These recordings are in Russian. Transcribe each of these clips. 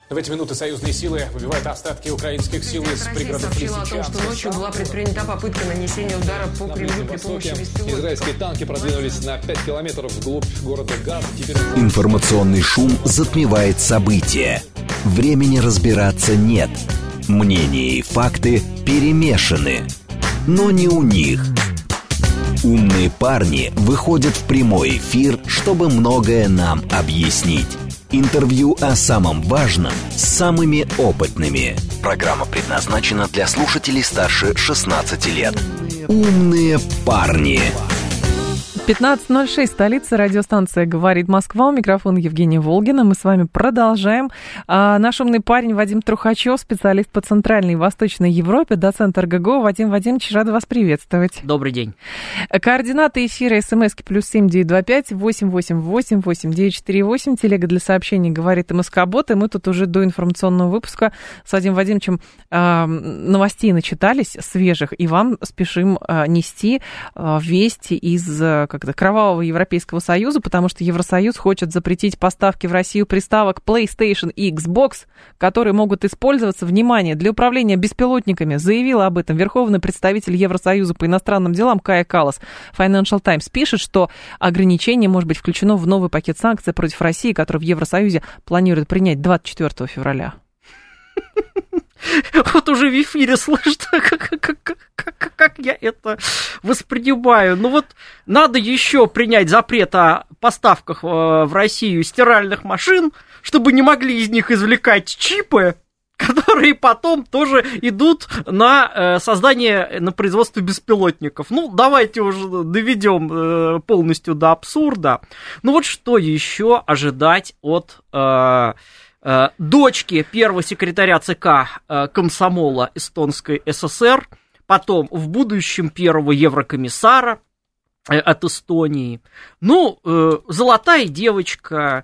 В эти минуты союзные силы выбивают остатки украинских сил из пригородов сообщила о том, что ночью была предпринята попытка нанесения удара по Кремлю при помощи беспилотников. Израильские танки продвинулись на 5 километров вглубь города Газ. Информационный шум затмевает события. Времени разбираться нет. Мнения и факты перемешаны. Но не у них. Умные парни выходят в прямой эфир, чтобы многое нам объяснить. Интервью о самом важном с самыми опытными. Программа предназначена для слушателей старше 16 лет. Умные парни. 15:06, столица, радиостанция «Говорит Москва». У микрофона Евгения Волгина. Мы с вами продолжаем. Наш умный парень Вадим Трухачев, специалист по Центральной и Восточной Европе, доцент РГГУ. Вадим Вадимович, рада вас приветствовать. Добрый день. Координаты эфира: смски +7 925 888 8948. Телега для сообщений «Говорит МСК-бот». И мы тут уже до информационного выпуска с Вадимом Вадимовичем новостей начитались, свежих, и вам спешим нести вести из кровавого Европейского Союза, потому что Евросоюз хочет запретить поставки в Россию приставок PlayStation и Xbox, которые могут использоваться, внимание, для управления беспилотниками. Заявила об этом верховный представитель Евросоюза по иностранным делам Кая Каллас. Financial Times пишет, что ограничение может быть включено в новый пакет санкций против России, который в Евросоюзе планируют принять 24 февраля. Вот уже в эфире слышно, как я это воспринимаю. Ну вот надо еще принять запрет о поставках в Россию стиральных машин, чтобы не могли из них извлекать чипы, которые потом тоже идут на создание, на производство беспилотников. Ну, давайте уже доведем полностью до абсурда. Ну вот что еще ожидать от дочки первого секретаря ЦК комсомола Эстонской ССР, потом в будущем первого еврокомиссара от Эстонии. Ну, золотая девочка,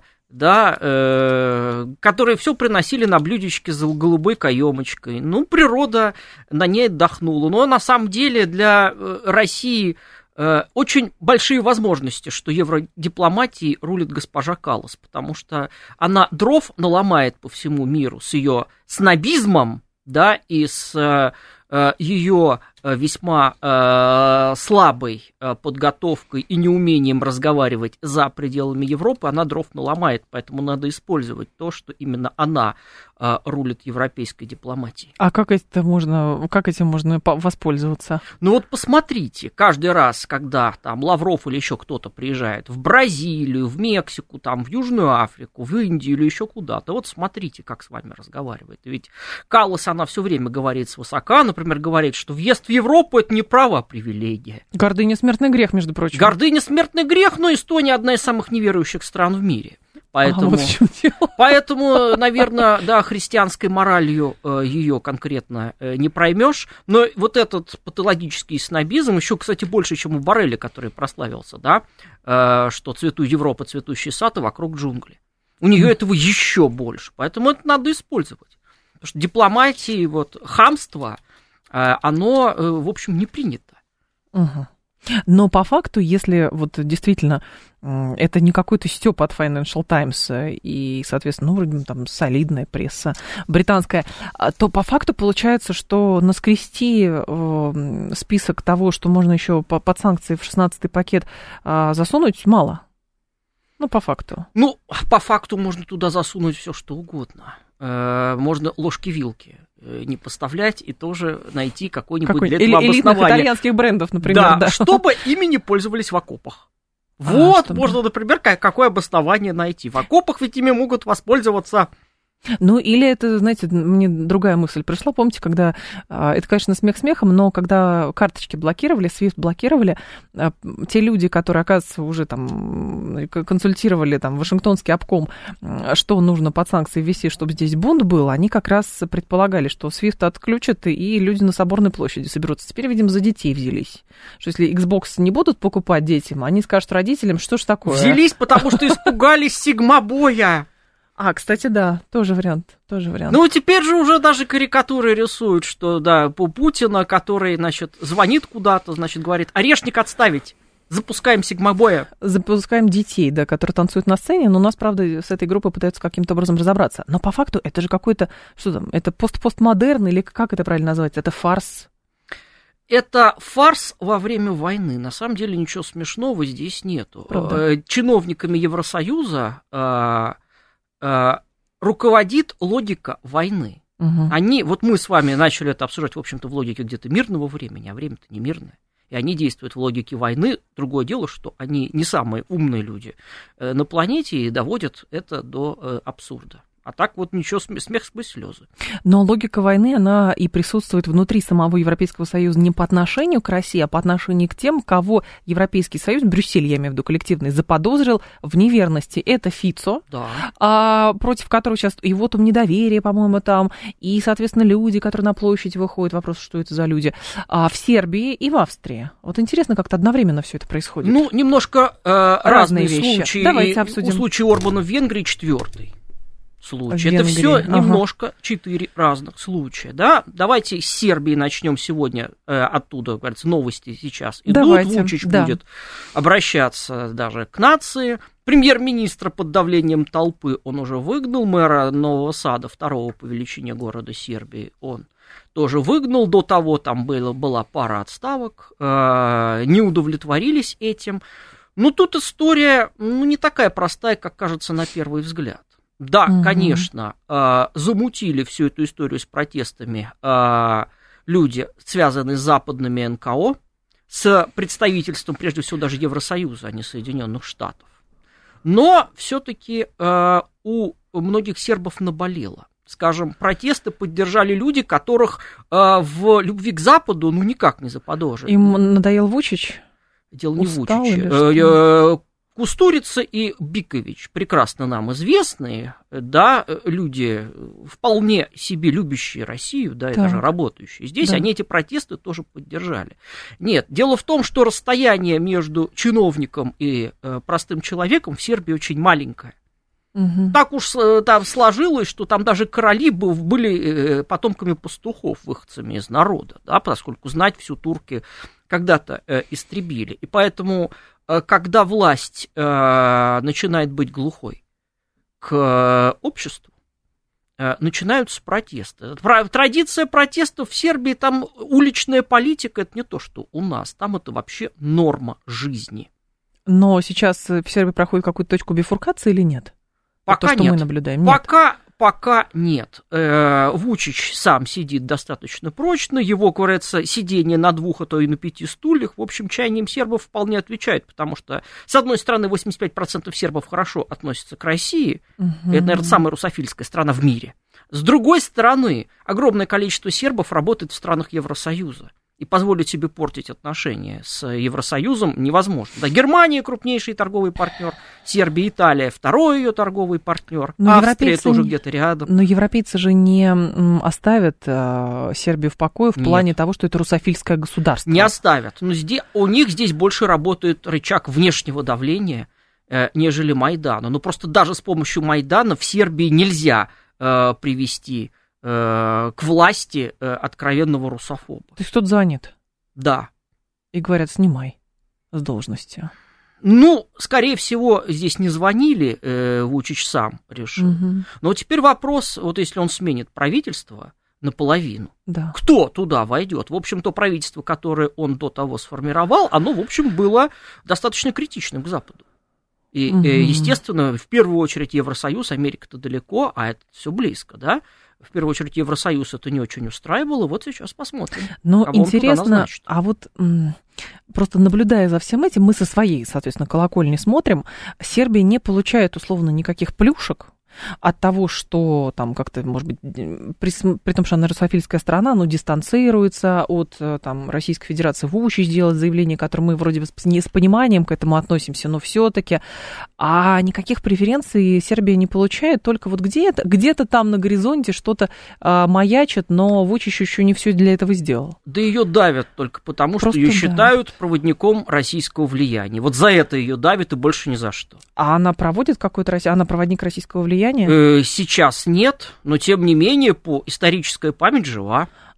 да, которые все приносили на блюдечке с голубой каемочкой. Ну, природа на ней отдохнула. Но на самом деле для России очень большие возможности, что евродипломатией рулит госпожа Каллас, потому что она дров наломает по всему миру с ее снобизмом, да, и с ее весьма слабой подготовкой и неумением разговаривать за пределами Европы, она дров наломает, поэтому надо использовать то, что именно она рулит европейской дипломатией. А как этим можно воспользоваться? Ну вот посмотрите, каждый раз, когда там Лавров или еще кто-то приезжает в Бразилию, в Мексику, там, в Южную Африку, в Индию или еще куда-то, вот смотрите, как с вами разговаривает. Ведь Каллас, она все время говорит свысока, например, говорит, что въезд в Европу — это не право, а привилегия. Гордыня — смертный грех, между прочим. Гордыня — смертный грех, но Эстония — одна из самых неверующих стран в мире. Поэтому, вот в чем дело. Поэтому, наверное, да, христианской моралью ее конкретно не проймешь. Но вот этот патологический снобизм, еще, кстати, больше, чем у Борреля, который прославился, да, что Европа цветущий сад, и вокруг джунгли. У нее этого еще больше. Поэтому это надо использовать. Потому что дипломатии, вот, хамство, оно, в общем, не принято. Угу. Но по факту, если вот действительно это не какой-то стёб от Financial Times и, соответственно, ну, вроде там солидная пресса британская, то по факту получается, что наскрести список того, что можно еще под санкции в 16-й пакет засунуть, мало. Ну, по факту. Ну, по факту можно туда засунуть все что угодно. Можно ложки-вилки не поставлять и тоже найти какой-нибудь для этого обоснование. Элитных итальянских брендов, например. Да, да, чтобы ими не пользовались в окопах. Вот, можно, например, какое обоснование найти. В окопах ведь ими могут воспользоваться. Ну, или это, знаете, мне другая мысль пришла. Помните, когда, это, конечно, смех смехом, но когда карточки блокировали, SWIFT блокировали, те люди, которые, оказывается, уже там консультировали там Вашингтонский обком, что нужно под санкции ввести, чтобы здесь бунт был, они как раз предполагали, что SWIFT отключат, и люди на Соборной площади соберутся. Теперь, видимо, за детей взялись. Что если Xbox не будут покупать детям, они скажут родителям, что ж такое. Взялись, потому что испугались сигмобоя. Кстати, да, тоже вариант. Ну, теперь же уже даже карикатуры рисуют, что, да, Путина, который, значит, звонит куда-то, значит, говорит, орешник отставить. Запускаем Сигмабоя. Запускаем детей, да, которые танцуют на сцене, но у нас, правда, с этой группой пытаются каким-то образом разобраться. Но по факту это же какой-то, что там, это постмодерн или как это правильно назвать? Это фарс? Это фарс во время войны. На самом деле ничего смешного здесь нету. Правда. Чиновниками Евросоюза руководит логика войны. Угу. Вот мы с вами начали это обсуждать, в общем-то, в логике где-то мирного времени, а время-то не мирное. И они действуют в логике войны. Другое дело, что они не самые умные люди на планете и доводят это до абсурда. А так вот ничего, смех сквозь слезы. Но логика войны, она и присутствует внутри самого Европейского Союза не по отношению к России, а по отношению к тем, кого Европейский Союз, Брюссель, я имею в виду коллективный, заподозрил в неверности. Это Фицо, да. Против которого сейчас и вот недоверие, по-моему, там, и, соответственно, люди, которые на площадь выходят, вопрос, что это за люди, в Сербии и в Австрии. Вот интересно, как-то одновременно все это происходит. Ну, немножко разные вещи. Случаи. Давайте обсудим. Случай Орбана в Венгрии 4-й. Случай. Это все немножко 4 разных случая. Да? Давайте с Сербии начнем сегодня оттуда, говорится, новости сейчас идут. Давайте. Вучич будет обращаться даже к нации. Премьер-министра под давлением толпы он уже выгнал, мэра Нового Сада, второго по величине города Сербии, он тоже выгнал. До того там была пара отставок, не удовлетворились этим. Но тут история не такая простая, как кажется на первый взгляд. Да, конечно, замутили всю эту историю с протестами люди, связанные с западными НКО, с представительством, прежде всего, даже Евросоюза, а не Соединенных Штатов. Но все-таки у многих сербов наболело. Скажем, протесты поддержали люди, которых в любви к Западу никак не заподозрили. Им надоел Вучич? Дело не в Вучиче. Кустурица и Бикович, прекрасно нам известные, да, люди, вполне себе любящие Россию, да, и даже работающие. Здесь они эти протесты тоже поддержали. Нет, дело в том, что расстояние между чиновником и простым человеком в Сербии очень маленькое. Угу. Так уж там сложилось, что там даже короли были потомками пастухов, выходцами из народа, да, поскольку знать всю турки когда-то истребили. И поэтому, когда власть начинает быть глухой к обществу, начинаются протесты. Традиция протестов в Сербии, там уличная политика, это не то, что у нас, там это вообще норма жизни. Но сейчас в Сербии проходит какую-то точку бифуркации или нет? Пока то, что нет. Мы наблюдаем. Нет. Пока нет. Вучич сам сидит достаточно прочно, его, говорится, сидение на 2, а то и на 5 стульях, в общем, чаяниям сербов вполне отвечает, потому что, с одной стороны, 85% сербов хорошо относятся к России, это, наверное, самая русофильская страна в мире. С другой стороны, огромное количество сербов работает в странах Евросоюза. И позволить себе портить отношения с Евросоюзом невозможно. Да, Германия крупнейший торговый партнер, Сербия, Италия второй ее торговый партнер, Австрия тоже где-то рядом. Но европейцы же не оставят Сербию в покое в плане того, что это русофильское государство. Не оставят. Но у них здесь больше работает рычаг внешнего давления, нежели Майдана. Но просто даже с помощью Майдана в Сербии нельзя привести к власти откровенного русофоба. То есть кто-то звонит? Да. И говорят, снимай с должности. Ну, скорее всего, здесь не звонили, Вучич сам решил. Но теперь вопрос, вот если он сменит правительство наполовину, кто туда войдет? В общем, то правительство, которое он до того сформировал, оно, в общем, было достаточно критичным к Западу. И, естественно, в первую очередь Евросоюз, Америка-то далеко, а это все близко, да? В первую очередь Евросоюз это не очень устраивало, вот сейчас посмотрим. Но интересно, а вот просто наблюдая за всем этим, мы со своей, соответственно, колокольни смотрим, Сербия не получает, условно, никаких плюшек от того, что там как-то, может быть, при том, что она русофильская страна, но дистанцируется от там, Российской Федерации. Вучич сделать заявление, которое мы вроде бы не с пониманием к этому относимся, но все-таки. А никаких преференций Сербия не получает, только вот где-то там на горизонте что-то маячит, но Вучич еще не все для этого сделал. Да ее давят только потому, что ее считают проводником российского влияния. Вот за это ее давят и больше ни за что. А она проводит какой-то... Она проводник российского влияния? Сейчас нет, но тем не менее историческая память жива.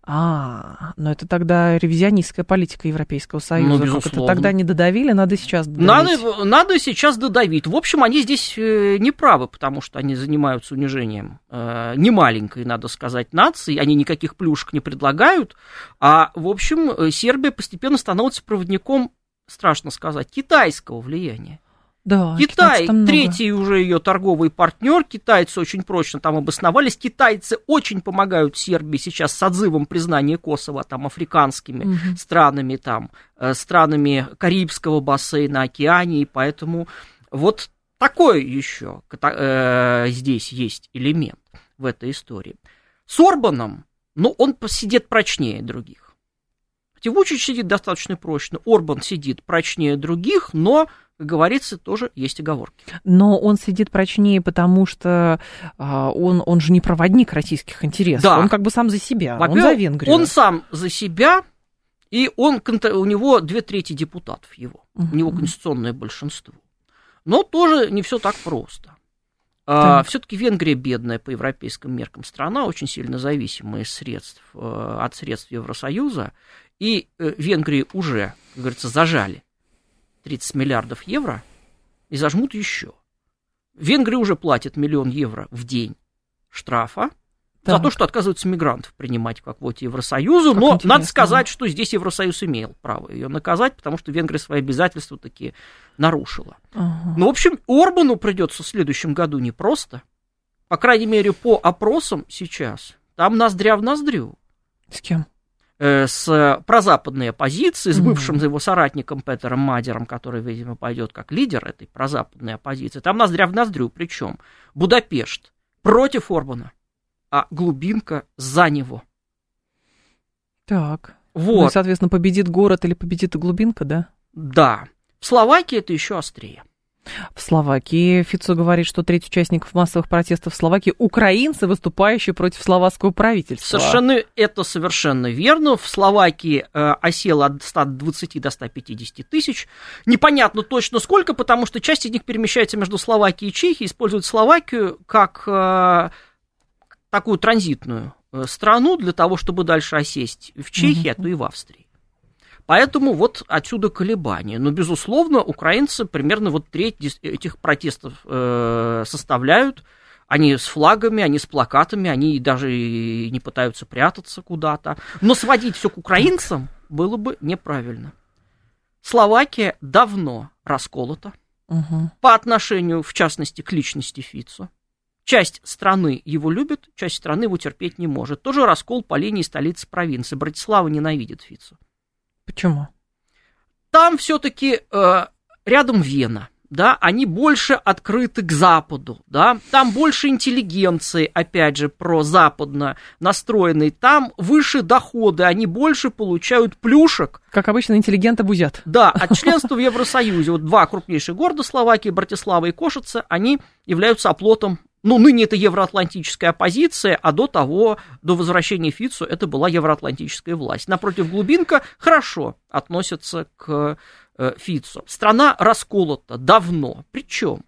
Но это тогда ревизионистская политика Европейского Союза. Ну, как это тогда не додавили, надо сейчас додавить. Надо сейчас додавить. В общем, они здесь не правы, потому что они занимаются унижением немаленькой, надо сказать, нации. Они никаких плюшек не предлагают. А, в общем, Сербия постепенно становится проводником, страшно сказать, китайского влияния. Да, Китай, третий уже ее торговый партнер, китайцы очень прочно там обосновались, китайцы очень помогают Сербии сейчас с отзывом признания Косово там африканскими странами, там, странами Карибского бассейна, Океании, поэтому вот такой еще здесь есть элемент в этой истории. С Орбаном, он сидит прочнее других. Вучич сидит достаточно прочно, Орбан сидит прочнее других, но, как говорится, тоже есть оговорки. Но он сидит прочнее, потому что он же не проводник российских интересов. Да. Он как бы сам за себя, он за Венгрию. Он сам за себя, и у него 2/3 депутатов его. У него конституционное большинство. Но тоже не все так просто. Все-таки Венгрия бедная по европейским меркам страна, очень сильно зависимая от средств Евросоюза. И Венгрии уже, как говорится, зажали 30 миллиардов евро и зажмут еще. Венгрия уже платит 1 000 000 евро в день штрафа за то, что отказываются мигрантов принимать в квоте Евросоюза. Но интересно. Надо сказать, что здесь Евросоюз имел право ее наказать, потому что Венгрия свои обязательства таки нарушила. Ну, в общем, Орбану придется в следующем году непросто. По крайней мере, по опросам сейчас. Там ноздря в ноздрю. С кем? С прозападной оппозицией, с бывшим его соратником Петером Мадером, который, видимо, пойдет как лидер этой прозападной оппозиции. Там ноздря в ноздрю, причем Будапешт против Орбана, а глубинка за него. Так. Вот. Ну, соответственно, победит город или победит и глубинка, да? Да. В Словакии это еще острее. В Словакии Фицо говорит, что треть участников массовых протестов в Словакии украинцы, выступающие против словацкого правительства. Это совершенно верно. В Словакии осело от 120 до 150 тысяч. Непонятно точно сколько, потому что часть из них перемещается между Словакией и Чехией, используют Словакию как такую транзитную страну для того, чтобы дальше осесть в Чехии, а то и в Австрии. Поэтому вот отсюда колебания. Но, безусловно, украинцы примерно вот треть этих протестов составляют. Они с флагами, они с плакатами, они даже и не пытаются прятаться куда-то. Но сводить все к украинцам было бы неправильно. Словакия давно расколота по отношению, в частности, к личности Фицо. Часть страны его любит, часть страны его терпеть не может. Тоже раскол по линии столицы-провинции. Братислава ненавидит Фицо. Почему? Там все-таки рядом Вена, да, они больше открыты к Западу, да, там больше интеллигенции, опять же, прозападно настроенной, там выше доходы, они больше получают плюшек. Как обычно, интеллигенты бузят. Да, от членства в Евросоюзе. Вот два крупнейших города Словакии, Братислава и Кошице, они являются оплотом. Ныне это евроатлантическая оппозиция, а до возвращения Фицо, это была евроатлантическая власть. Напротив, глубинка хорошо относится к Фицо. Страна расколота давно. Причем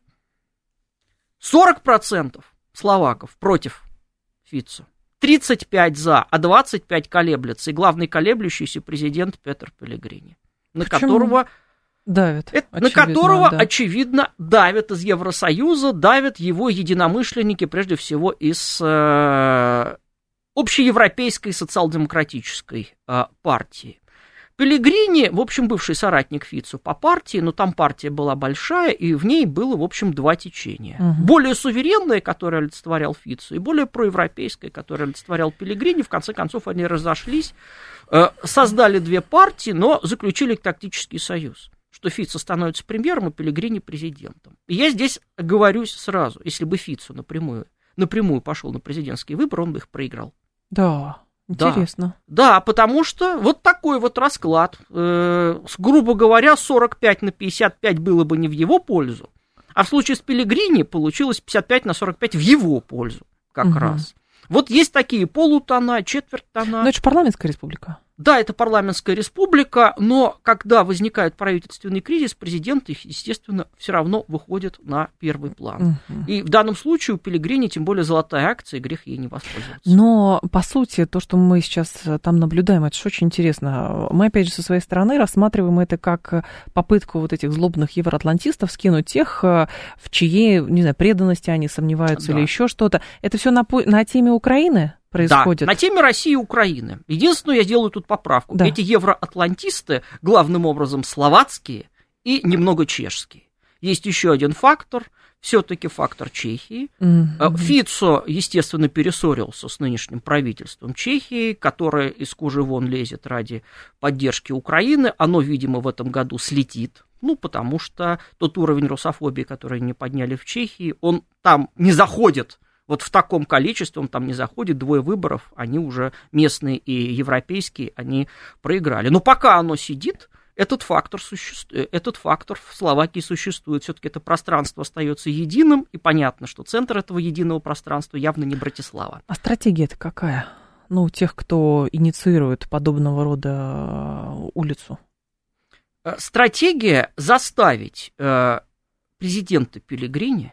40% словаков против Фицо, 35% за, а 25% колеблется. И главный колеблющийся президент Петер Пелегрини, на которого... Давит, на которого, очевидно, давят из Евросоюза, давят его единомышленники, прежде всего, из общеевропейской социал-демократической партии. Пелегрини, в общем, бывший соратник Фицо по партии, но там партия была большая, и в ней было, в общем, два течения. Более суверенное, которое олицетворял Фицо, и более проевропейское, которое олицетворял Пелегрини. В конце концов, они разошлись, создали две партии, но заключили тактический союз, что Фицо становится премьером, а Пелегрини президентом. И я здесь оговорюсь сразу, если бы Фицо напрямую пошел на президентские выборы, он бы их проиграл. Да, интересно. Да, потому что вот такой вот расклад, грубо говоря, 45 на 55 было бы не в его пользу, а в случае с Пелегрини получилось 55 на 45 в его пользу как раз. Вот есть такие полутона, четверть тона. Но это же парламентская республика. Да, это парламентская республика, но когда возникает правительственный кризис, президент, естественно, все равно выходит на первый план. И в данном случае у Пеллегрини, тем более золотая акция, грех ей не воспользоваться. Но, по сути, то, что мы сейчас там наблюдаем, это же очень интересно. Мы, опять же, со своей стороны рассматриваем это как попытку вот этих злобных евроатлантистов скинуть тех, в чьей, не знаю, преданности они сомневаются, или еще что-то. Это все на теме Украины происходит? Да, на теме России и Украины. Единственное, я делаю тут поправку. Да. Эти евроатлантисты главным образом словацкие и немного чешские. Есть еще один фактор, все-таки фактор Чехии. Фицо, естественно, перессорился с нынешним правительством Чехии, которое из кожи вон лезет ради поддержки Украины. Оно, видимо, в этом году слетит. Потому что тот уровень русофобии, который они подняли в Чехии, он там не заходит. Вот в таком количестве он там не заходит, 2 выборов, они уже местные и европейские, они проиграли. Но пока оно сидит, этот фактор в Словакии существует. Все-таки это пространство остается единым, и понятно, что центр этого единого пространства явно не Братислава. А стратегия-то какая? У тех, кто инициирует подобного рода улицу? Стратегия заставить президента Пеллегрини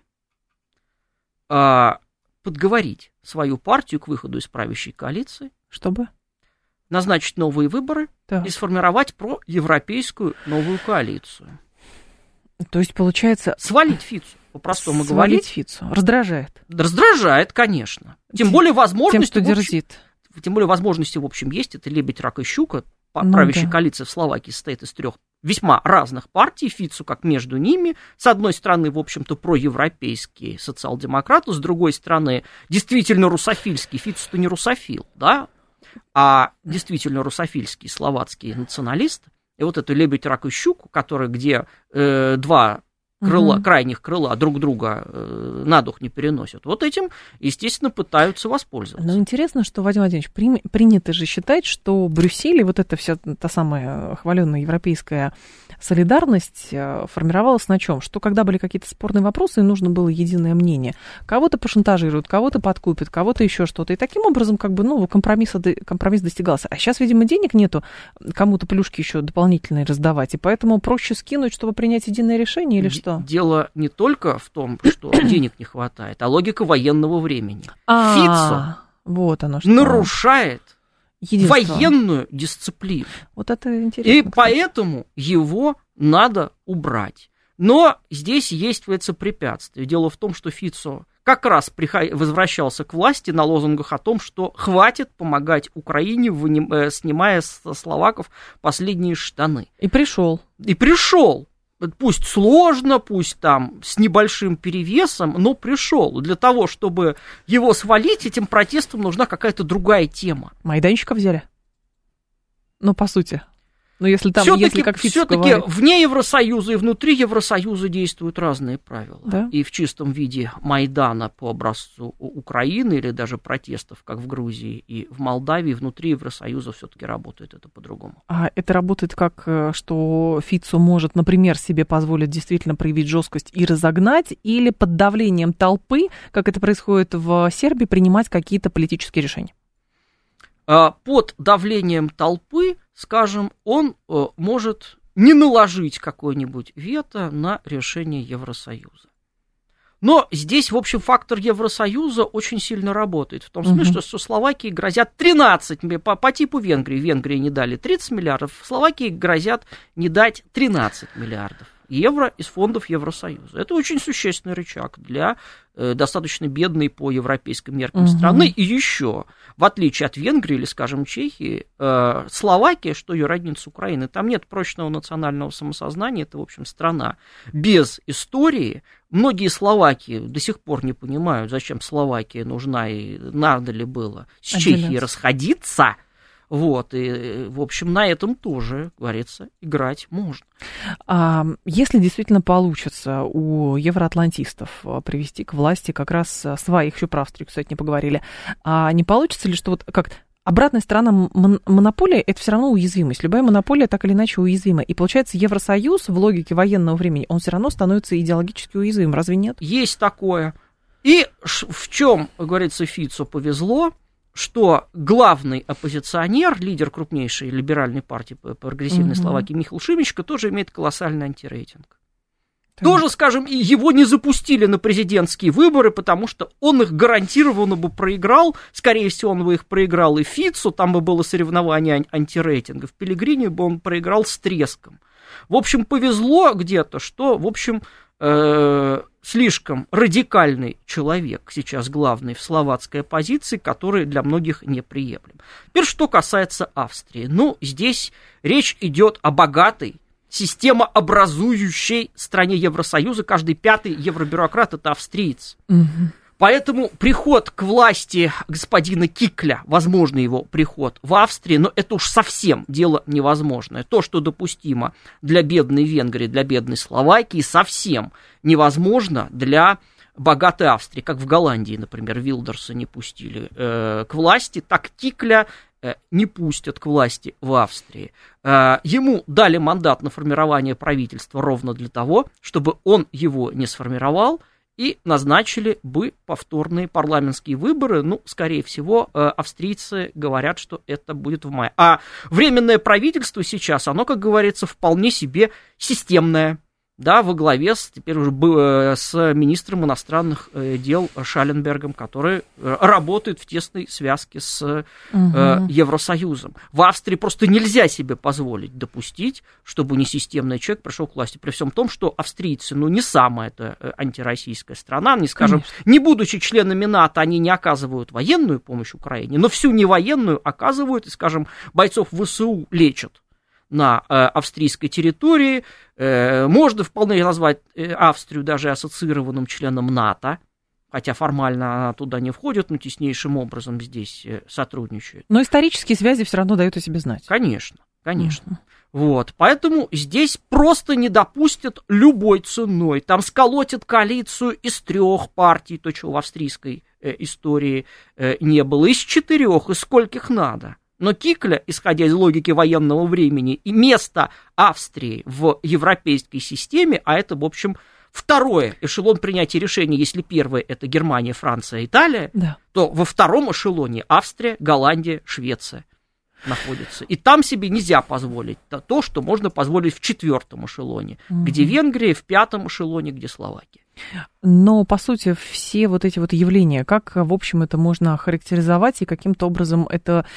подговорить свою партию к выходу из правящей коалиции. Чтобы? Назначить новые выборы и сформировать проевропейскую новую коалицию. То есть, получается... Свалить Фицу, по-простому говоря. Свалить Фицу. Раздражает? Раздражает, конечно. Тем более возможности... Тем, что дерзит. Тем более возможности, в общем, есть. Это лебедь, рак и щука. Правящая коалиция в Словакии состоит из 3 весьма разных партий, Фицу как между ними. С одной стороны, в общем-то, проевропейские социал-демократы, с другой стороны, действительно русофильский. Фицу-то не русофил, да, а действительно русофильские словацкие националисты. И вот эту лебедь, рак и щуку, где 2 крайних крыла друг друга на дух не переносят. Вот этим, естественно, пытаются воспользоваться. Но интересно, что, Вадим Владимирович, принято же считать, что в Брюсселе вот эта вся та самая хваленная европейская солидарность формировалась на чем? Что когда были какие-то спорные вопросы, и нужно было единое мнение. Кого-то пошантажируют, кого-то подкупят, кого-то еще что-то. И таким образом, компромисс достигался. А сейчас, видимо, денег нету кому-то плюшки еще дополнительные раздавать. И поэтому проще скинуть, чтобы принять единое решение, или что? Дело не только в том, что денег не хватает, а логика военного времени. Фицо вот оно что. Нарушает военную дисциплину. Вот это интересно. И поэтому его надо убрать. Но здесь есть препятствие. Дело в том, что Фицо как раз возвращался к власти на лозунгах о том, что хватит помогать Украине, снимая со словаков последние штаны. И пришел. Пусть сложно, пусть там с небольшим перевесом, но пришел. Для того, чтобы его свалить, этим протестам нужна какая-то другая тема. Майданчика взяли? По сути. Если как Фицо все-таки вне Евросоюза и внутри Евросоюза действуют разные правила. Да? И в чистом виде Майдана по образцу Украины или даже протестов, как в Грузии и в Молдавии, внутри Евросоюза все-таки работает это по-другому. А это работает как, что Фицо может, например, себе позволить действительно проявить жесткость и разогнать, или под давлением толпы, как это происходит в Сербии, принимать какие-то политические решения? Под давлением толпы, скажем, он может не наложить какое-нибудь вето на решение Евросоюза. Но здесь, в общем, фактор Евросоюза очень сильно работает. В том смысле, что Словакии грозят 13, по типу Венгрии. Венгрии не дали 30 миллиардов, Словакии грозят не дать 13 миллиардов евро из фондов Евросоюза. Это очень существенный рычаг для достаточно бедной по европейским меркам страны. И еще, в отличие от Венгрии или, скажем, Чехии, Словакия, что ее родница Украины, там нет прочного национального самосознания. Это, в общем, страна без истории. Многие словаки до сих пор не понимают, зачем Словакия нужна и надо ли было с Чехией расходиться. И, в общем, на этом тоже, говорится, играть можно. Если действительно получится у евроатлантистов привести к власти как раз своих, еще про Австрию, кстати, не поговорили, не получится ли, что обратная сторона монополии – это все равно уязвимость. Любая монополия так или иначе уязвима. И получается, Евросоюз в логике военного времени, он все равно становится идеологически уязвим. Разве нет? Есть такое. И в чем, говорится, Фицо повезло, что главный оппозиционер, лидер крупнейшей либеральной партии прогрессивной Словакии Михаил Шимечко тоже имеет колоссальный антирейтинг. Тоже, скажем, его не запустили на президентские выборы, потому что он их гарантированно бы проиграл. Скорее всего, он бы их проиграл и Фицу, там бы было соревнование антирейтингов. Пеллегрини бы он проиграл с треском. В общем, повезло где-то, что, в общем, слишком радикальный человек сейчас главный в словацкой оппозиции, который для многих неприемлем. Теперь, что касается Австрии. Ну, здесь речь идет о богатой, системообразующей стране Евросоюза. Каждый пятый евробюрократ – это австриец. Поэтому приход к власти господина Кикля, возможно его приход в Австрии, но это уж совсем дело невозможное. То, что допустимо для бедной Венгрии, для бедной Словакии, совсем невозможно для богатой Австрии. Как в Голландии, например, Вилдерса не пустили к власти, так Кикля не пустят к власти в Австрии. Ему дали мандат на формирование правительства ровно для того, чтобы он его не сформировал, и назначили бы повторные парламентские выборы. Ну, скорее всего, австрийцы говорят, что это будет в мае. А временное правительство сейчас, оно, как говорится, вполне себе системное. Да, во главе теперь уже с министром иностранных дел Шаленбергом, который работает в тесной связке с Евросоюзом. В Австрии просто нельзя себе позволить допустить, чтобы несистемный человек пришел к власти. При всем том, что австрийцы, ну, не самая это антироссийская страна, они, скажем, не будучи членами НАТО, они не оказывают военную помощь Украине, но всю невоенную оказывают, и, скажем, бойцов ВСУ лечат на австрийской территории. Можно вполне назвать Австрию даже ассоциированным членом НАТО, хотя формально она туда не входит, но теснейшим образом здесь сотрудничает. Но исторические связи все равно дают о себе знать. Конечно, конечно. Вот, поэтому здесь просто не допустят любой ценой. Там сколотят коалицию из 3 партий, то, чего в австрийской истории не было, из 4, из скольких надо. Но Кикля, исходя из логики военного времени, и место Австрии в европейской системе, а это, в общем, второй эшелон принятия решений, если первый – это Германия, Франция, Италия, то во втором эшелоне Австрия, Голландия, Швеция находятся. И там себе нельзя позволить то, что можно позволить в 4-м эшелоне, где Венгрия, в 5-м эшелоне, где Словакия. Но, по сути, все вот эти вот явления, как, в общем, это можно охарактеризовать, и каким-то образом это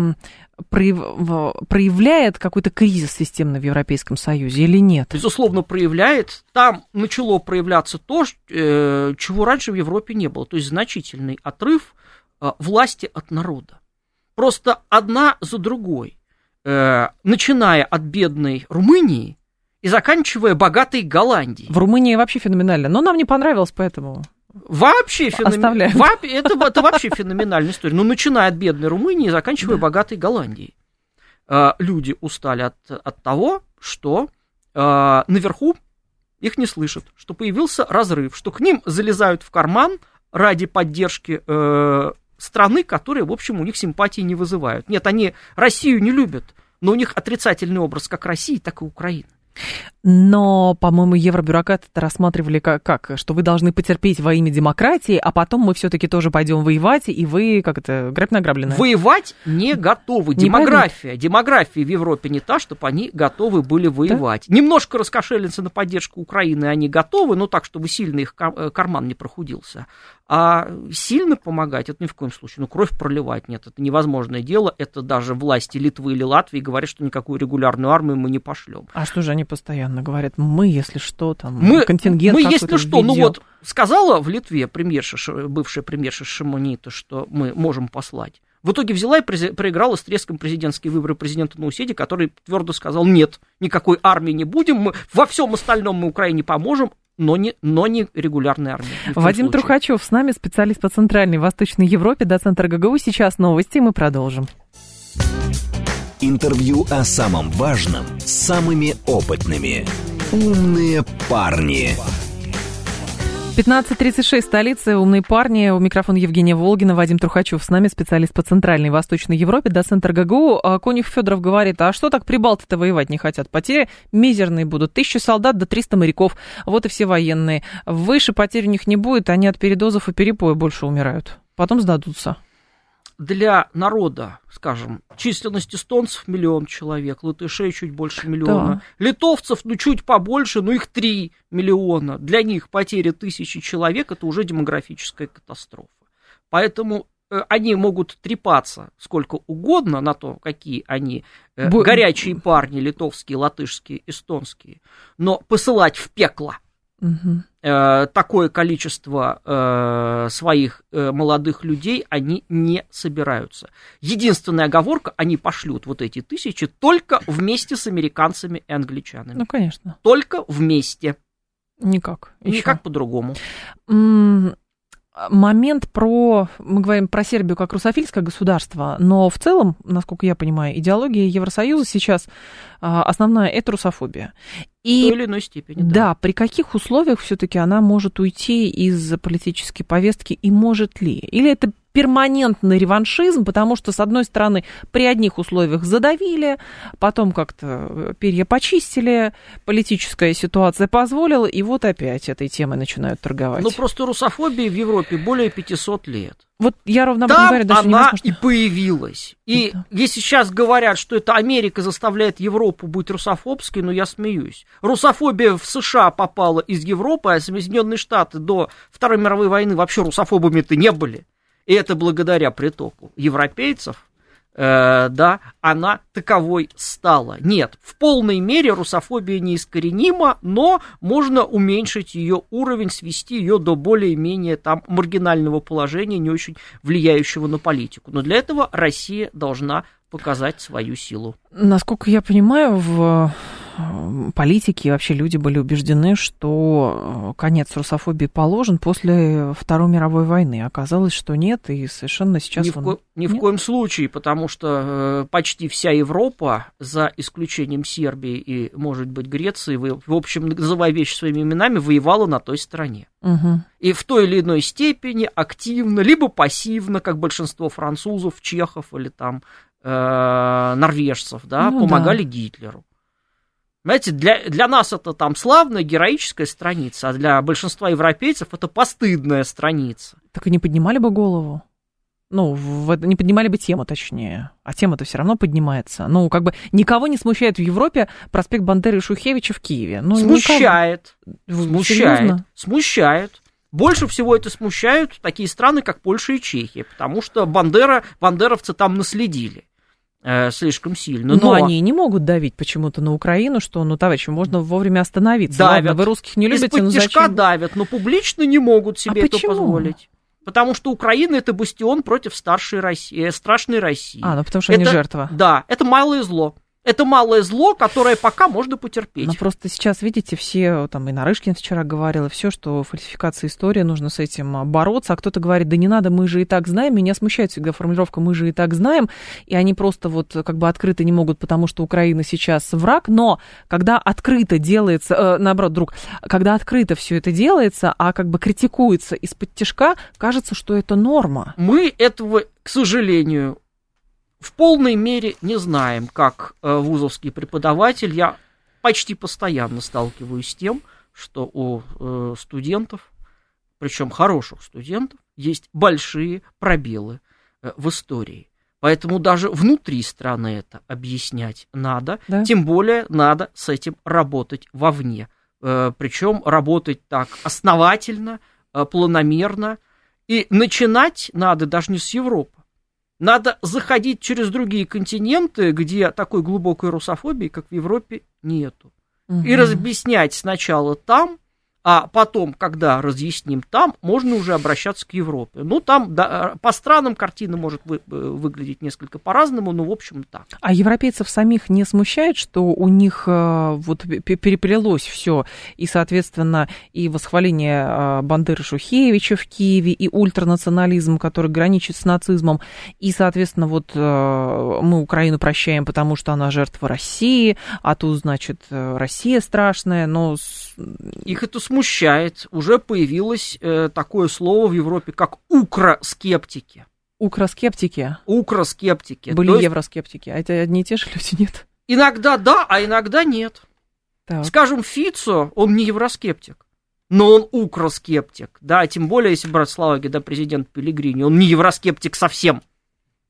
проявляет какой-то кризис системный в Европейском Союзе или нет? Безусловно, проявляет. Там начало проявляться то, чего раньше в Европе не было, то есть значительный отрыв власти от народа. Просто одна за другой, начиная от бедной Румынии и заканчивая богатой Голландией. В Румынии вообще феноменально, но нам не понравилось, поэтому вообще феноменально. Это вообще феноменальная история. Но начиная от бедной Румынии и заканчивая богатой Голландией. Люди устали от того, что наверху их не слышат, что появился разрыв, что к ним залезают в карман ради поддержки страны, которые, в общем, у них симпатии не вызывают. Нет, они Россию не любят, но у них отрицательный образ как России, так и Украины. Но, по-моему, евробюрократы это рассматривали как, что вы должны потерпеть во имя демократии, а потом мы все-таки тоже пойдем воевать, и вы, как это, грабь награбленное. Воевать не готовы. Демография в Европе не та, чтобы они готовы были воевать. Да? Немножко раскошелиться на поддержку Украины они готовы, но так, чтобы сильно их карман не прохудился. А сильно помогать, это ни в коем случае. Ну, кровь проливать нет, это невозможное дело. Это даже власти Литвы или Латвии говорят, что никакую регулярную армию мы не пошлем. А что же они постоянно говорят? Мы, если что, там, контингент мы, если что, ну вот, сказала в Литве бывшая премьерша Шимонита, что мы можем послать. В итоге взяла и проиграла с треском президентские выборы президента Наусиди, который твердо сказал: нет, никакой армии не будем, мы во всем остальном мы Украине поможем, но не регулярной армии. Вадим Трухачев с нами, специалист по Центральной и Восточной Европе, доцент РГГУ. Сейчас новости, мы продолжим. Интервью о самом важном с самыми опытными. Умные парни. 15:36, столица, умные парни. У микрофона Евгения Волгина, Вадим Трухачев с нами, специалист по Центральной и Восточной Европе, доцент РГГУ. Конюх Федоров говорит: а что так прибалты-то воевать не хотят? Потери мизерные будут. 1000 солдат до 300 моряков. Вот и все военные. Выше потерь у них не будет, они от передозов и перепоя больше умирают. Потом сдадутся. для народа, скажем, численность эстонцев 1 миллион человек, латышей чуть больше 1 миллиона, да. Литовцев, чуть побольше, их 3 миллиона. Для них потеря 1000 человек – это уже демографическая катастрофа. Поэтому они могут трепаться сколько угодно на то, какие они горячие парни, литовские, латышские, эстонские, но посылать в пекло такое количество своих молодых людей они не собираются. Единственная оговорка, они пошлют вот эти 1000 только вместе с американцами и англичанами. Ну, конечно. Только вместе. Никак. Никак по-другому. Момент мы говорим про Сербию как русофильское государство, но в целом, насколько я понимаю, идеология Евросоюза сейчас основная – это русофобия. И, в той или иной степени, да. Да, при каких условиях все-таки она может уйти из политической повестки и может ли? Или это перманентный реваншизм, потому что, с одной стороны, при одних условиях задавили, потом как-то перья почистили, политическая ситуация позволила, и вот опять этой темой начинают торговать. Просто русофобии в Европе более 500 лет. Вот я ровно об этом говорю, даже она невозможно. И появилась. И если сейчас говорят, что это Америка заставляет Европу быть русофобской, я смеюсь. Русофобия в США попала из Европы, а Соединенные Штаты до Второй мировой войны вообще русофобами-то не были. И это благодаря притоку европейцев, она таковой стала. Нет, в полной мере русофобия неискоренима, но можно уменьшить ее уровень, свести ее до более-менее маргинального положения, не очень влияющего на политику. Но для этого Россия должна показать свою силу. Насколько я понимаю, в политике вообще люди были убеждены, что конец русофобии положен после Второй мировой войны. Оказалось, что нет, и совершенно сейчас... Ни в коем случае, потому что почти вся Европа, за исключением Сербии и, может быть, Греции, в общем, называя вещи своими именами, воевала на той стороне. Угу. И в той или иной степени активно, либо пассивно, как большинство французов, чехов или норвежцев, помогали Гитлеру. Знаете, для нас это славная, героическая страница, а для большинства европейцев это постыдная страница. Так и не поднимали бы голову? Не поднимали бы тему, точнее. А тема-то все равно поднимается. Никого не смущает в Европе проспект Бандеры и Шухевича в Киеве. Смущает. Серьезно? Смущает. Больше всего это смущают такие страны, как Польша и Чехия, потому что бандеровцы там наследили слишком сильно. Но они не могут давить почему-то на Украину, что, товарищи, можно вовремя остановиться. Давят. Ладно, вы русских не любите, но зачем? Из-под тишка давят, но публично не могут себе это позволить. Потому что Украина – это бастион против страшной России. Потому что они жертва. Да, это малое зло. Это малое зло, которое пока можно потерпеть. Но просто сейчас, видите, все, и Нарышкин вчера говорил, и все, что фальсификация истории, нужно с этим бороться, а кто-то говорит, да не надо, мы же и так знаем. Меня смущает всегда формулировка «мы же и так знаем», и они просто открыто не могут, потому что Украина сейчас враг, но когда открыто делается, наоборот, когда открыто все это делается, а критикуется из-под тишка, кажется, что это норма. Мы этого, к сожалению, в полной мере не знаем, как вузовский преподаватель. Я почти постоянно сталкиваюсь с тем, что у студентов, причем хороших студентов, есть большие пробелы в истории. Поэтому даже внутри страны это объяснять надо, да. Тем более надо с этим работать вовне. Причем работать так основательно, планомерно. И начинать надо даже не с Европы. Надо заходить через другие континенты, где такой глубокой русофобии, как в Европе, нету. Угу. И разъяснять сначала там, а потом, когда разъясним там, можно уже обращаться к Европе. Там по странам картина может выглядеть несколько по-разному, но в общем так. А европейцев самих не смущает, что у них переплелось все, и, соответственно, и восхваление Бандеры Шухевича в Киеве, и ультранационализм, который граничит с нацизмом, и, соответственно, мы Украину прощаем, потому что она жертва России, а тут, значит, Россия страшная, но... Их это смущает. Уже появилось такое слово в Европе, как укроскептики. Укроскептики? Укроскептики. Были евроскептики. А это одни и те же люди, нет? Иногда да, а иногда нет. Так. Скажем, Фицо, он не евроскептик, но он укроскептик. Да, тем более, если брать Словакию, президент Пеллегрини, он не евроскептик совсем.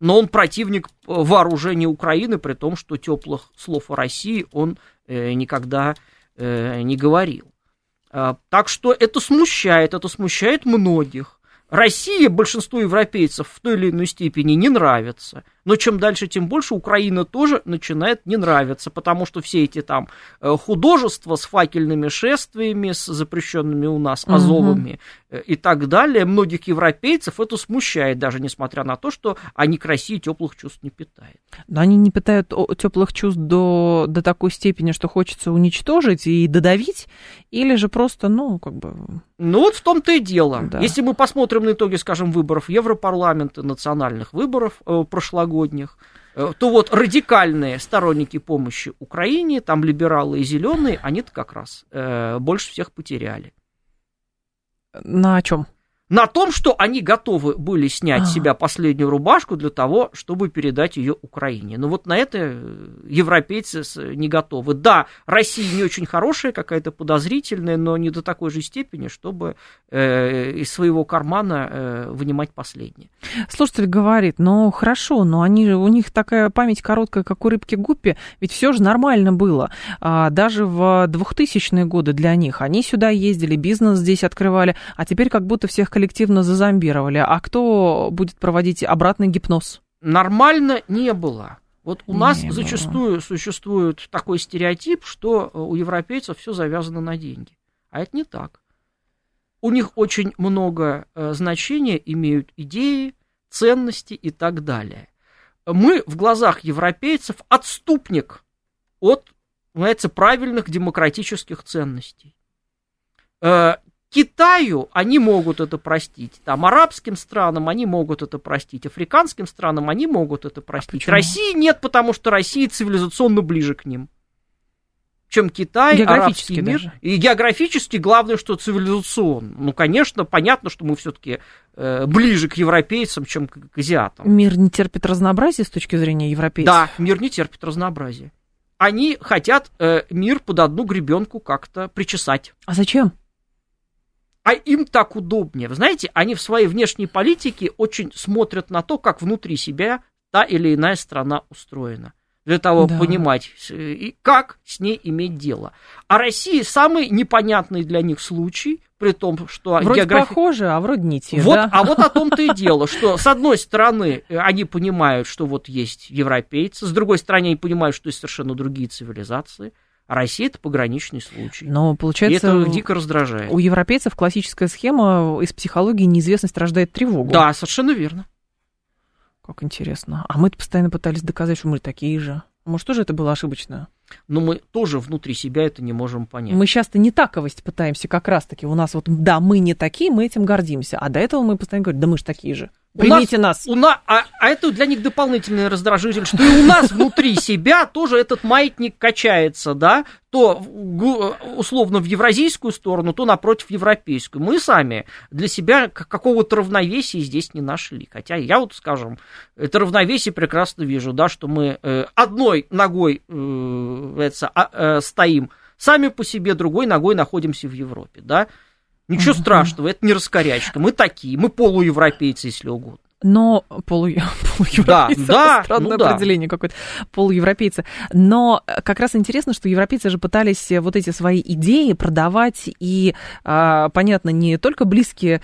Но он противник вооружения Украины, при том, что теплых слов о России он никогда не говорил. Так что это смущает многих. России большинству европейцев в той или иной степени не нравится. Но чем дальше, тем больше Украина тоже начинает не нравиться, потому что все эти там художества с факельными шествиями, с запрещенными у нас азовами и так далее, многих европейцев это смущает, даже несмотря на то, что они к России теплых чувств не питают. Но они не питают теплых чувств до такой степени, что хочется уничтожить и додавить, или же просто, Ну вот в том-то и дело. Да. Если мы посмотрим на итоги, скажем, выборов Европарламента, национальных выборов прошлогодних, то вот радикальные сторонники помощи Украине, там либералы и зеленые, они-то как раз больше всех потеряли. На чем? На том, что они готовы были снять с себя последнюю рубашку для того, чтобы передать ее Украине. Но вот на это европейцы не готовы. Да, Россия не очень хорошая, какая-то подозрительная, но не до такой же степени, чтобы из своего кармана вынимать последнее. Слушатель говорит, хорошо, но у них такая память короткая, как у рыбки Гуппи, ведь все же нормально было. Даже в 2000-е годы для них. Они сюда ездили, бизнес здесь открывали, а теперь как будто всех коллективно зазомбировали. А кто будет проводить обратный гипноз? Нормально не было. Вот у нас зачастую существует такой стереотип, что у европейцев все завязано на деньги. А это не так. У них очень много значения имеют идеи, ценности и так далее. Мы в глазах европейцев отступник от, правильных демократических ценностей. Китаю они могут это простить, там, арабским странам они могут это простить, африканским странам они могут это простить. России нет, потому что Россия цивилизационно ближе к ним, чем Китай, арабский мир. Даже. И географически, главное, что цивилизационно. Конечно, понятно, что мы все-таки ближе к европейцам, чем к азиатам. Мир не терпит разнообразия с точки зрения европейцев? Да, мир не терпит разнообразия. Они хотят мир под одну гребенку как-то причесать. А зачем? А им так удобнее. Вы знаете, они в своей внешней политике очень смотрят на то, как внутри себя та или иная страна устроена. Для того, понимать, как с ней иметь дело. А Россия самый непонятный для них случай, при том, что... Вроде похоже, а вроде не те, вот, да? А вот о том-то и дело, что с одной стороны они понимают, что вот есть европейцы, с другой стороны они понимают, что есть совершенно другие цивилизации. А Россия – это пограничный случай. Но, получается, и это дико раздражает. У европейцев классическая схема из психологии неизвестность рождает тревогу. Да, совершенно верно. Как интересно. А мы-то постоянно пытались доказать, что мы такие же. Может, тоже это было ошибочно? Но мы тоже внутри себя это не можем понять. Мы часто не таковость пытаемся как раз-таки. У нас мы не такие, мы этим гордимся. А до этого мы постоянно говорим, да мы же такие же. Примите нас. А это для них дополнительный раздражитель, что и у нас внутри себя тоже этот маятник качается, да, то условно в евразийскую сторону, то напротив европейскую. Мы сами для себя какого-то равновесия здесь не нашли. Хотя я вот, скажем, это равновесие прекрасно вижу, да, что мы одной ногой стоим сами по себе, другой ногой находимся в Европе, да. Ничего страшного, это не раскорячка. Мы такие, мы полуевропейцы, если угодно. Но полуевропейцы, странное определение какое-то, полуевропейцы. Но как раз интересно, что европейцы же пытались вот эти свои идеи продавать и, понятно, не только близким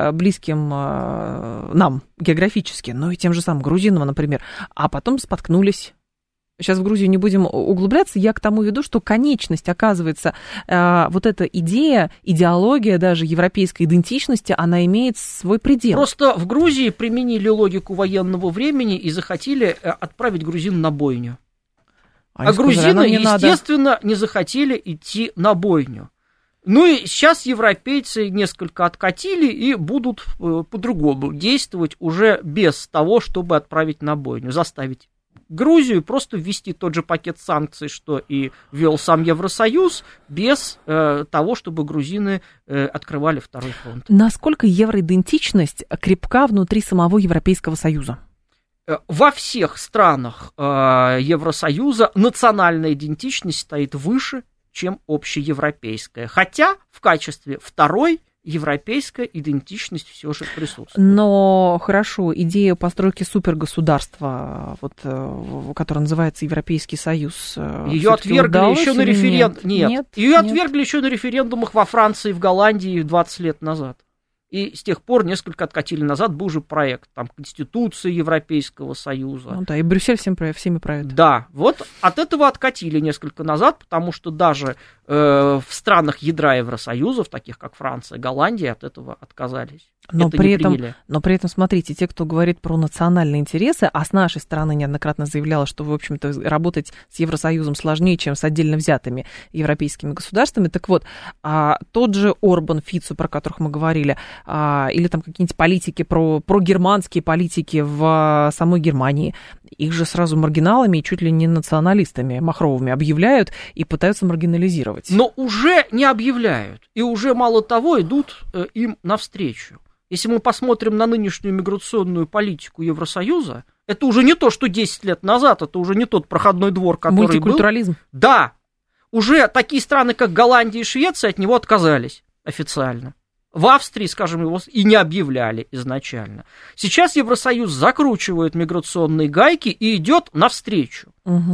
нам географически, но и тем же самым грузинам, например, а потом споткнулись. Сейчас в Грузию не будем углубляться, я к тому веду, что конечность, оказывается, вот эта идея, идеология даже европейской идентичности, она имеет свой предел. Просто в Грузии применили логику военного времени и захотели отправить грузин на бойню. А грузины, естественно, не захотели идти на бойню. Ну и сейчас европейцы несколько откатили и будут по-другому действовать уже без того, чтобы отправить на бойню, заставить Грузию просто ввести тот же пакет санкций, что и ввел сам Евросоюз, без того, чтобы грузины открывали второй фронт. Насколько евроидентичность крепка внутри самого Европейского Союза? Во всех странах Евросоюза национальная идентичность стоит выше, чем общеевропейская. Хотя в качестве второй европейская идентичность все же присутствует. Но хорошо, идея постройки супергосударства, вот, которое называется Европейский Союз, ее отвергли еще на референдумах. Ее отвергли еще на референдумах во Франции, в Голландии 20 лет назад. И с тех пор несколько откатили назад, был уже проект, там, Конституции Европейского Союза. Ну да, и Брюссель всеми правит. Да, вот от этого откатили несколько назад, потому что даже в странах ядра Евросоюза, таких как Франция, Голландия, от этого отказались. Но при этом, смотрите, те, кто говорит про национальные интересы, а с нашей стороны неоднократно заявляла, что, в общем-то, работать с Евросоюзом сложнее, чем с отдельно взятыми европейскими государствами. Так вот, тот же Орбан, Фицо, про которых мы говорили, или там какие-нибудь политики, прогерманские политики в самой Германии, их же сразу маргиналами и чуть ли не националистами махровыми объявляют и пытаются маргинализировать. Но уже не объявляют, и уже, мало того, идут им навстречу. Если мы посмотрим на нынешнюю миграционную политику Евросоюза, это уже не то, что 10 лет назад, это уже не тот проходной двор, который мультикультурализм. был. Да, уже такие страны, как Голландия и Швеция, от него отказались официально. В Австрии, скажем, его и не объявляли изначально. Сейчас Евросоюз закручивает миграционные гайки и идет навстречу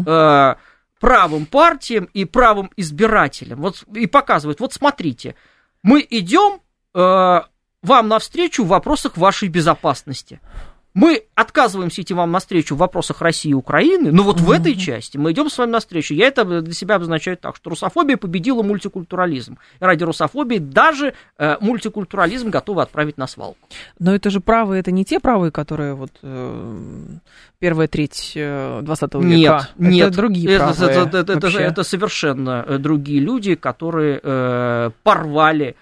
правым партиям и правым избирателям. Вот, и показывает, вот смотрите, мы идем вам навстречу в вопросах вашей безопасности. Мы отказываемся идти вам навстречу в вопросах России и Украины, но вот в этой части мы идем с вами навстречу. Я это для себя обозначаю так, что русофобия победила мультикультурализм. И ради русофобии даже мультикультурализм готовы отправить на свалку. Но это же правые, это не те правые, которые вот первая треть 20 века. Нет, это другие правые. Это совершенно другие люди, которые порвали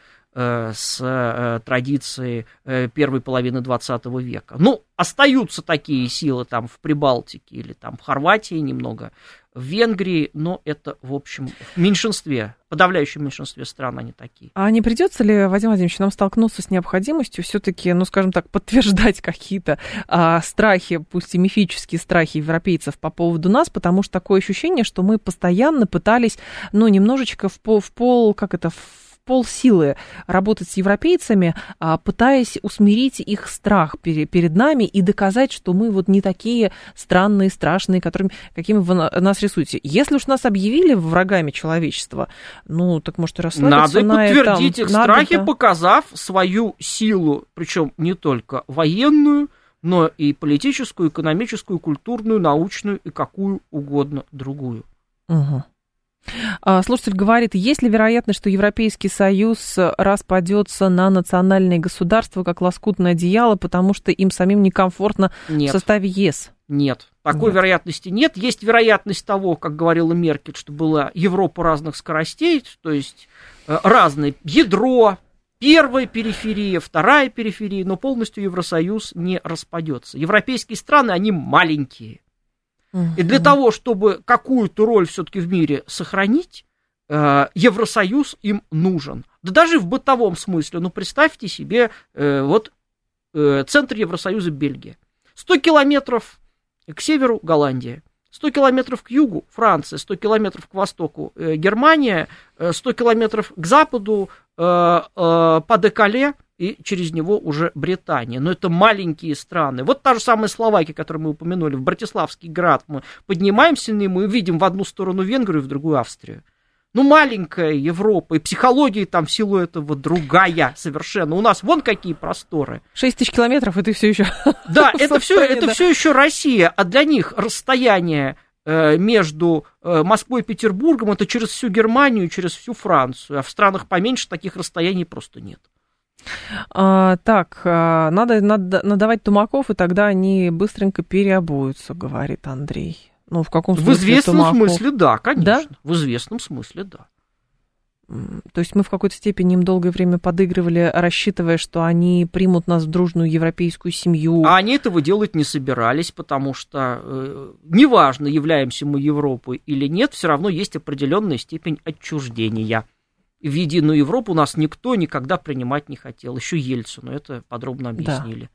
с традицией первой половины 20 века. Ну, остаются такие силы там в Прибалтике или там в Хорватии немного, в Венгрии, но это, в общем, в меньшинстве, подавляющем меньшинстве стран они такие. А не придется ли, Вадим Владимирович, нам столкнуться с необходимостью все-таки, ну, скажем так, подтверждать какие-то страхи, пусть и мифические страхи европейцев по поводу нас, потому что такое ощущение, что мы постоянно пытались, ну, немножечко в полсилы работать с европейцами, пытаясь усмирить их страх перед нами и доказать, что мы вот не такие странные, страшные, какими вы нас рисуете. Если уж нас объявили врагами человечества, ну, так может и расслабиться на этом. Надо подтвердить их страхи, показав свою силу, причем не только военную, но и политическую, экономическую, культурную, научную и какую угодно другую. Угу. Слушатель говорит, есть ли вероятность, что Европейский Союз распадется на национальные государства, как лоскутное одеяло, потому что им самим некомфортно в составе ЕС? Нет, такой вероятности нет. Есть вероятность того, как говорила Меркель, что была Европа разных скоростей, то есть разное ядро, первая периферия, вторая периферия, но полностью Евросоюз не распадется. Европейские страны, они маленькие. И для того, чтобы какую-то роль все-таки в мире сохранить, Евросоюз им нужен. Да даже в бытовом смысле. Ну, представьте себе, центр Евросоюза Бельгия. 100 километров к северу Голландия, 100 километров к югу Франция, 100 километров к востоку Германия, 100 километров к западу Pas-de-Calais, и через него уже Британия. Но это маленькие страны. Вот та же самая Словакия, которую мы упомянули, в Братиславский град. Мы поднимаемся на нему и видим в одну сторону Венгрию, в другую Австрию. Ну, маленькая Европа, и психология там в силу этого другая совершенно. У нас вон какие просторы. 6 тысяч километров, и ты все еще... Да, это все еще Россия, а для них расстояние между Москвой и Петербургом это через всю Германию, через всю Францию. А в странах поменьше таких расстояний просто нет. Надо надавать тумаков, и тогда они быстренько переобуются, говорит Андрей. Ну, в каком смысле? В известном тумаков? смысле, да, конечно. Да? В известном смысле, да. То есть мы в какой-то степени им долгое время подыгрывали, рассчитывая, что они примут нас в дружную европейскую семью. А они этого делать не собирались, потому что неважно, являемся мы Европой или нет, все равно есть определенная степень отчуждения. В единую Европу нас никто никогда принимать не хотел. Еще Ельцину это подробно объяснили.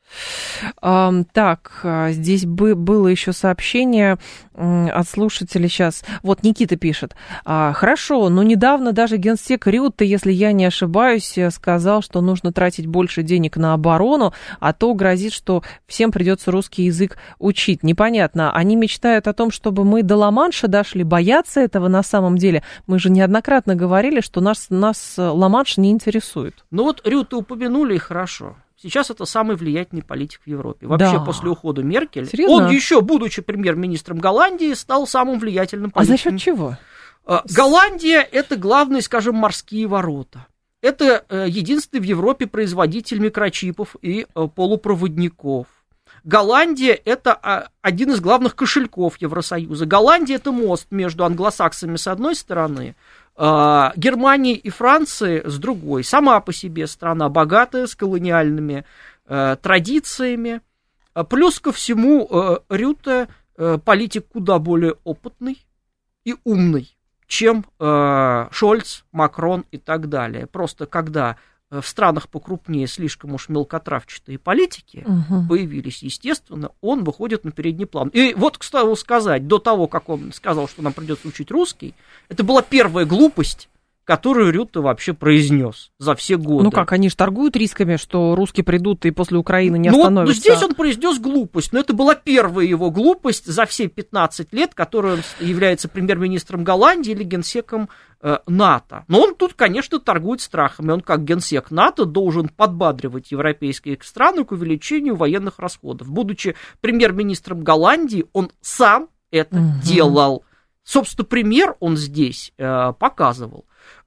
Так, здесь было еще сообщение от слушателей сейчас. Вот Никита пишет. Хорошо, но недавно даже генсек Рютте, если я не ошибаюсь, сказал, что нужно тратить больше денег на оборону, а то грозит, что всем придется русский язык учить. Непонятно. Они мечтают о том, чтобы мы до Ла-Манша дошли, боятся этого на самом деле. Мы же неоднократно говорили, что нас Ла-Манш не интересует. Ну вот Рютте упомянули, и хорошо. Сейчас это самый влиятельный политик в Европе. Вообще, да. После ухода Меркель, серьезно? Он еще, будучи премьер-министром Голландии, стал самым влиятельным политиком. А за счет чего? Голландия – это главные, скажем, морские ворота. Это единственный в Европе производитель микрочипов и полупроводников. Голландия – это один из главных кошельков Евросоюза. Голландия – это мост между англосаксами с одной стороны, Германии и Франции с другой. Сама по себе страна богатая, с колониальными традициями. Плюс ко всему, Рютте политик куда более опытный и умный, чем Шольц, Макрон и так далее. Просто когда в странах покрупнее слишком уж мелкотравчатые политики появились, естественно, он выходит на передний план. И вот, кстати, сказать, до того, как он сказал, что нам придется учить русский, это была первая глупость, которую Рютте вообще произнес за все годы. Ну как, они же торгуют рисками, что русские придут и после Украины не остановятся. Ну, здесь он произнес глупость, но это была первая его глупость за все 15 лет, который он является премьер-министром Голландии или генсеком НАТО. Но он тут, конечно, торгует страхами. Он, как генсек НАТО, должен подбадривать европейские страны к увеличению военных расходов. Будучи премьер-министром Голландии, он сам это делал. Собственно, пример он здесь показывал.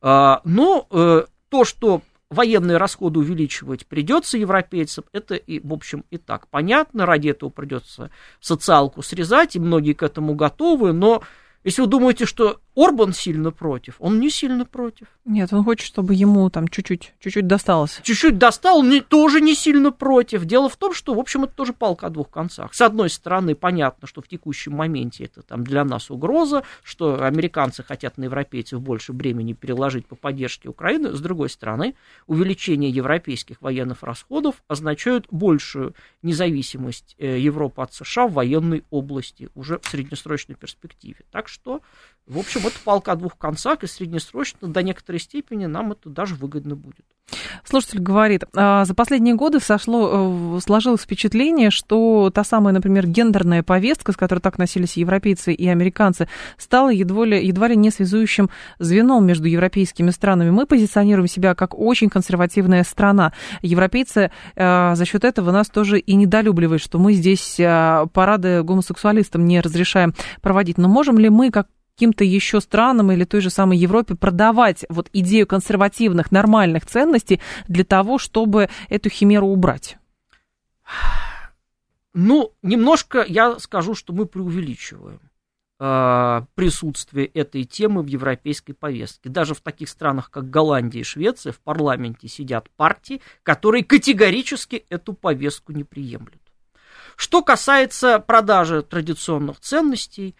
Но то, что военные расходы увеличивать придется европейцам, это, и, в общем, и так понятно. Ради этого придется социалку срезать, и многие к этому готовы. Но если вы думаете, что Орбан сильно против, он не сильно против. Нет, он хочет, чтобы ему там чуть-чуть досталось. Чуть-чуть достал, он тоже не сильно против. Дело в том, что, в общем, это тоже палка о двух концах. С одной стороны, понятно, что в текущем моменте это там для нас угроза, что американцы хотят на европейцев больше бремени переложить по поддержке Украины. С другой стороны, увеличение европейских военных расходов означает большую независимость Европы от США в военной области уже в среднесрочной перспективе. Так что, в общем, это палка о двух концах, и среднесрочно до некоторой степени нам это даже выгодно будет. Слушатель говорит, за последние годы сложилось впечатление, что та самая, например, гендерная повестка, с которой так носились европейцы и американцы, стала едва ли не связующим звеном между европейскими странами. Мы позиционируем себя как очень консервативная страна. Европейцы за счет этого нас тоже и недолюбливают, что мы здесь парады гомосексуалистам не разрешаем проводить. Но можем ли мы, как каким-то еще странам или той же самой Европе продавать вот идею консервативных, нормальных ценностей для того, чтобы эту химеру убрать? Ну, немножко я скажу, что мы преувеличиваем присутствие этой темы в европейской повестке. Даже в таких странах, как Голландия и Швеция, в парламенте сидят партии, которые категорически эту повестку не приемлют. Что касается продажи традиционных ценностей,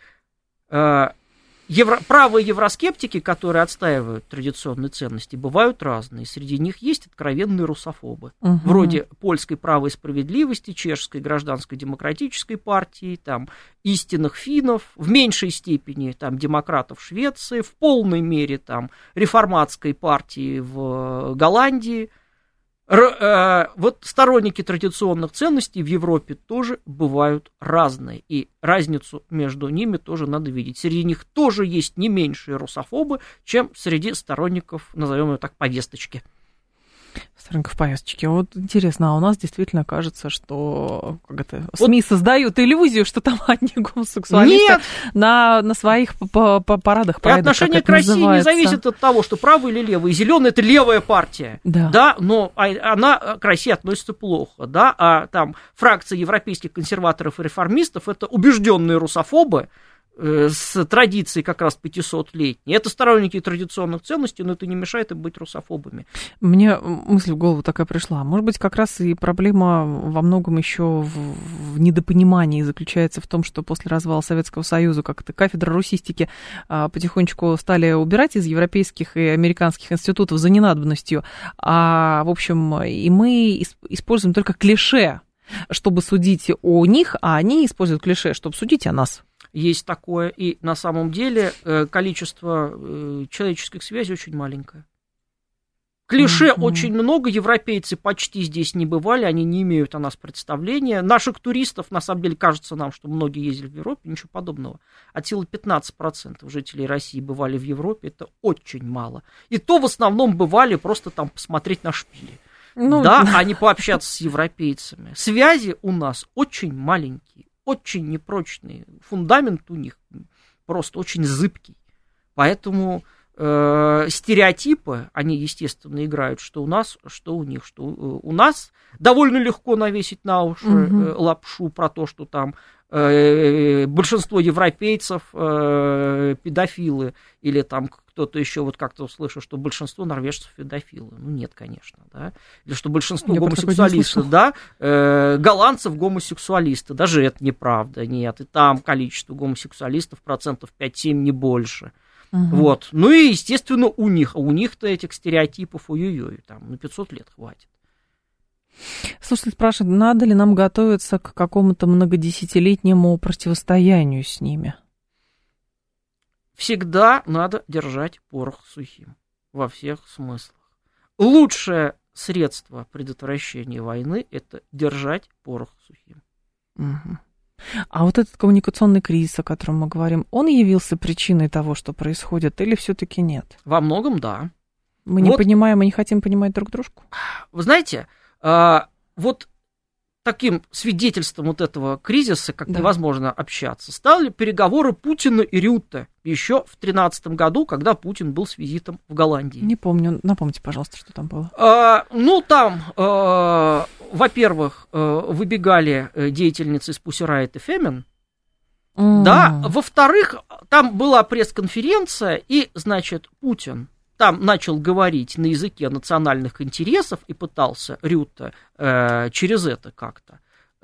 правые евроскептики, которые отстаивают традиционные ценности, бывают разные. Среди них есть откровенные русофобы, вроде польской правой справедливости, чешской гражданской демократической партии, там, истинных финнов, в меньшей степени там, демократов Швеции, в полной мере там, реформатской партии в Голландии. Вот сторонники традиционных ценностей в Европе тоже бывают разные, и разницу между ними тоже надо видеть. Среди них тоже есть не меньшие русофобы, чем среди сторонников, назовем ее так, повесточки. Сторонников повесточки. Вот интересно, а у нас действительно кажется, что СМИ создают иллюзию, что там одни гомосексуалисты на своих парадах. И отношение к России не зависит от того, что правый или левый. Зеленый — это левая партия, да, но она к России относится плохо, да, а там фракция европейских консерваторов и реформистов — это убежденные русофобы, с традицией как раз 500-летней. Это сторонники традиционных ценностей, но это не мешает им быть русофобами. Мне мысль в голову такая пришла. Может быть, как раз и проблема во многом еще в недопонимании заключается в том, что после развала Советского Союза как-то кафедры русистики потихонечку стали убирать из европейских и американских институтов за ненадобностью. В общем, и мы используем только клише чтобы судить о них, а они используют клише, чтобы судить о нас. Есть такое, и на самом деле количество человеческих связей очень маленькое. Клише очень много, европейцы почти здесь не бывали, они не имеют о нас представления. Наших туристов, на самом деле, кажется нам, что многие ездили в Европе, ничего подобного. От силы 15% жителей России бывали в Европе, это очень мало. И то в основном бывали просто там посмотреть на шпили. Да, а не пообщаться с европейцами. Связи у нас очень маленькие, очень непрочные. Фундамент у них просто очень зыбкий. Поэтому стереотипы, они, естественно, играют, что у нас, что у них, что у нас. Довольно легко навесить на уши лапшу про то, что там большинство европейцев педофилы, или там кто-то еще, вот как-то услышал, что большинство норвежцев педофилы. Ну, нет, конечно, да. Или что большинство гомосексуалистов, да, голландцев гомосексуалисты. Даже это неправда, нет. И там количество гомосексуалистов 5-7%, не больше. Вот. Ну и, естественно, у них-то этих стереотипов, ой-ой-ой, там на 500 лет хватит. Слушайте, спрашивают, надо ли нам готовиться к какому-то многодесятилетнему противостоянию с ними? Всегда надо держать порох сухим во всех смыслах. Лучшее средство предотвращения войны – это держать порох сухим. Угу. А вот этот коммуникационный кризис, о котором мы говорим, он явился причиной того, что происходит, или все-таки нет? Во многом, да. Мы не понимаем, мы не хотим понимать друг дружку? Вы знаете, вот таким свидетельством вот этого кризиса, как невозможно общаться, стали переговоры Путина и Рютте еще в 2013 году, когда Путин был с визитом в Голландии. Не помню, напомните, пожалуйста, что там было. Ну, там, во-первых, выбегали деятельницы из Pussy Riot и Femin, да, во-вторых, там была пресс-конференция, и, значит, Путин там начал говорить на языке национальных интересов и пытался Рютте через это как-то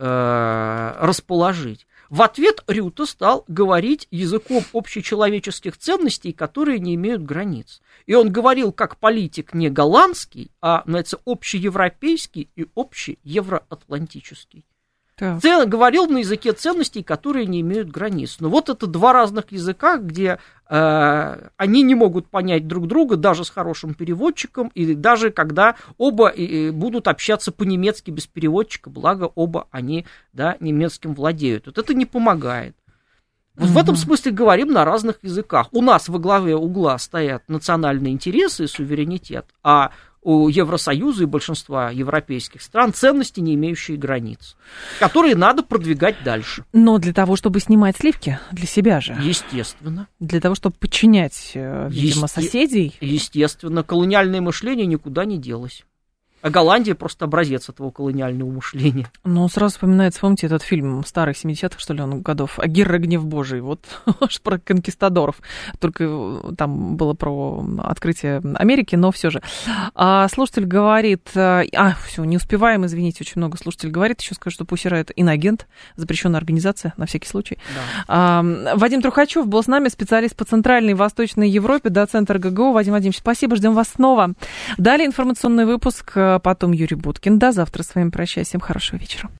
расположить. В ответ Рютте стал говорить языком общечеловеческих ценностей, которые не имеют границ. И он говорил как политик не голландский, а, знаете, общеевропейский и общеевроатлантический. Говорил на языке ценностей, которые не имеют границ. Но вот это два разных языка, где они не могут понять друг друга, даже с хорошим переводчиком, и даже когда оба будут общаться по-немецки без переводчика, благо оба они, да, немецким владеют. Вот это не помогает. Вот в этом смысле говорим на разных языках. У нас во главе угла стоят национальные интересы и суверенитет, а у Евросоюза и большинства европейских стран ценности, не имеющие границ, которые надо продвигать дальше. Но для того, чтобы снимать сливки для себя же. Естественно. Для того, чтобы подчинять, видимо, соседей. Естественно. Колониальное мышление никуда не делось. А Голландия просто образец этого колониального мышления. Ну, сразу вспоминается, помните, этот фильм старых 70-х, что ли, он годов, «Агирре, гнев Божий», вот, про конкистадоров. Только там было про открытие Америки, но все же. Слушатель говорит, все, не успеваем, извините, очень много слушателей говорит, еще скажу, что Pussy Riot иноагент, запрещенная организация, на всякий случай. Да. Вадим Трухачев был с нами, специалист по Центральной и Восточной Европе, доцент РГГУ. Вадим Вадимович, спасибо, ждем вас снова. Далее информационный выпуск, потом Юрий Буткин. До завтра с вами прощаюсь. Всем хорошего вечера.